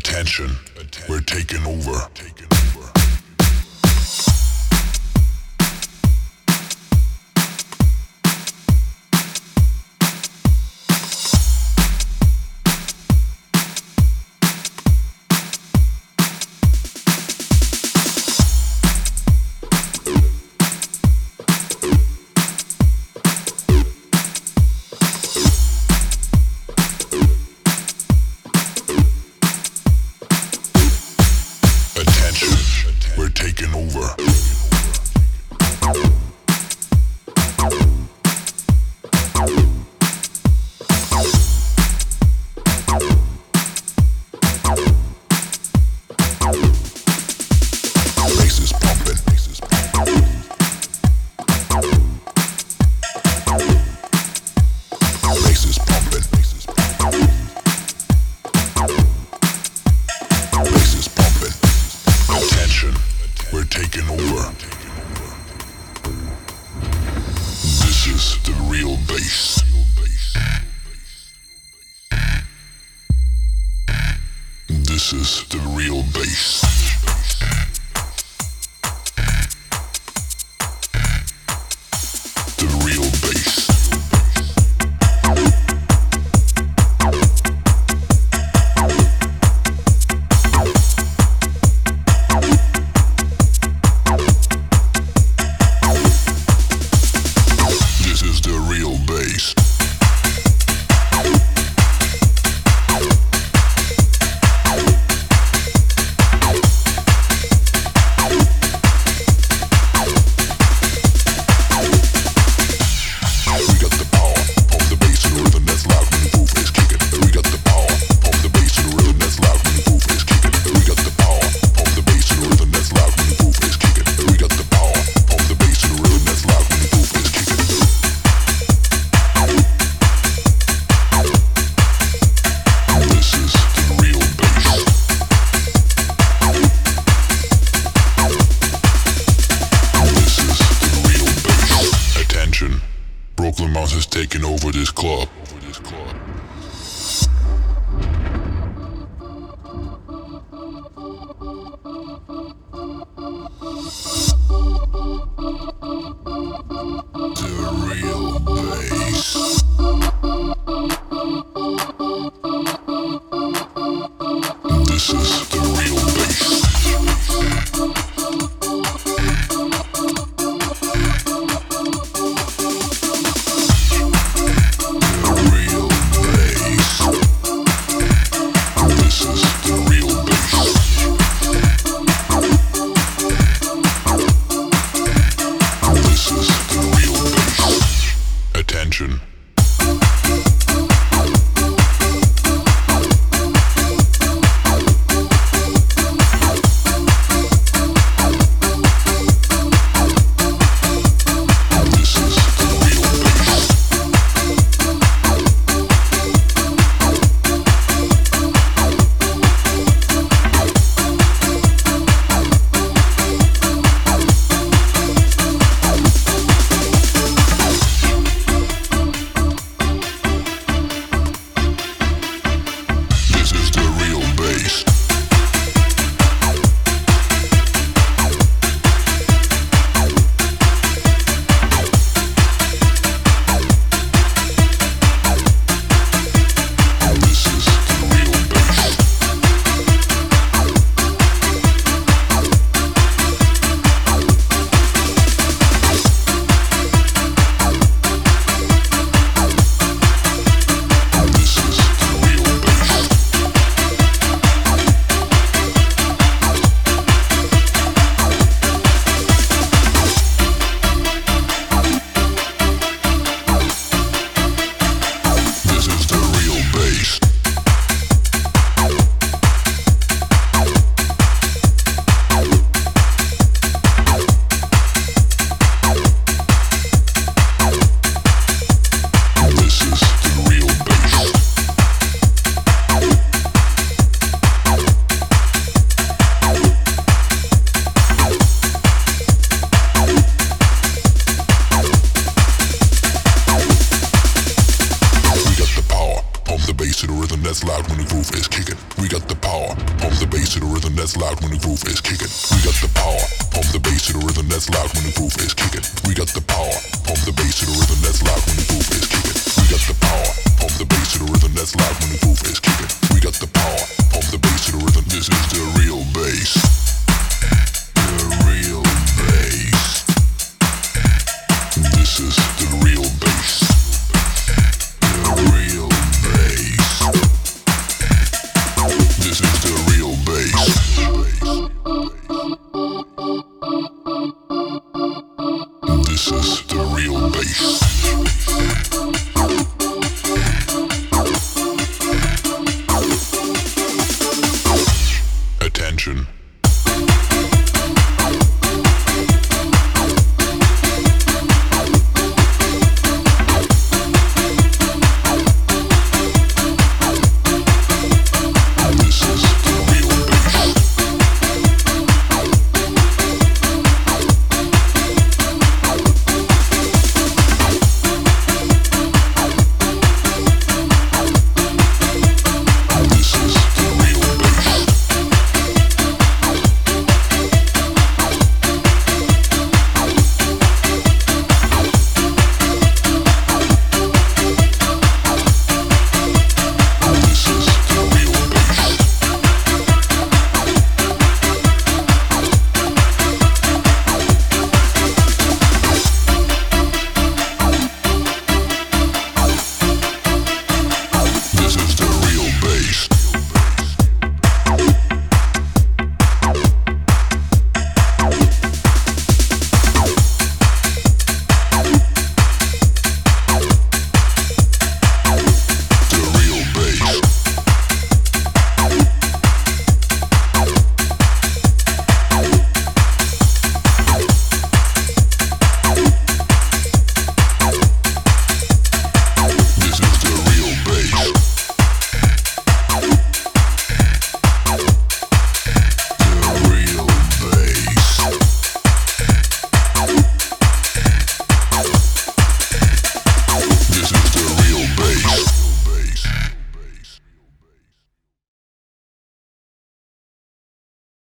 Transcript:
Attention, we're taking over. We're taking over. Bass is pumping. Bass is pumping. Bass is pumping. Attention, we're taking over. This is the real bass. This is the real bass. The real bass. This is the real bass. Brooklyn Monsters taking over this club. The real bass. This is the real bass. power. Pump the bass to the rhythm that's loud when the groove is kicking. We got the power. Pump the bass to the rhythm that's loud when the groove is kicking. We got the power. Pump the bass to the rhythm that's loud when the groove is kicking. We got the power. Pump the bass to the rhythm that's loud when the groove is kicking. We got the power. Pump the bass to the rhythm. This is the real bass. The real bass. This is the real bass. The real bass. This is the real bass. This is the real bass. Attention.